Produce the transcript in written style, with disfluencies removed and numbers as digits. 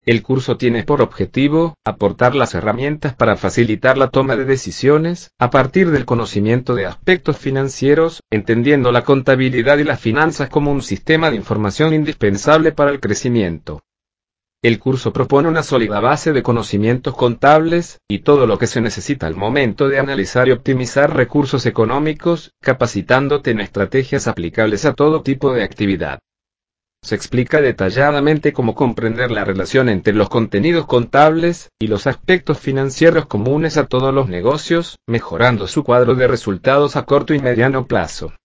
El curso tiene por objetivo aportar las herramientas para facilitar la toma de decisiones a partir del conocimiento de aspectos financieros, entendiendo la contabilidad y las finanzas como un sistema de información indispensable para el crecimiento. El curso propone una sólida base de conocimientos contables y todo lo que se necesita al momento de analizar y optimizar recursos económicos, capacitándote en estrategias aplicables a todo tipo de actividad. Se explica detalladamente cómo comprender la relación entre los contenidos contables y los aspectos financieros comunes a todos los negocios, mejorando su cuadro de resultados a corto y mediano plazo.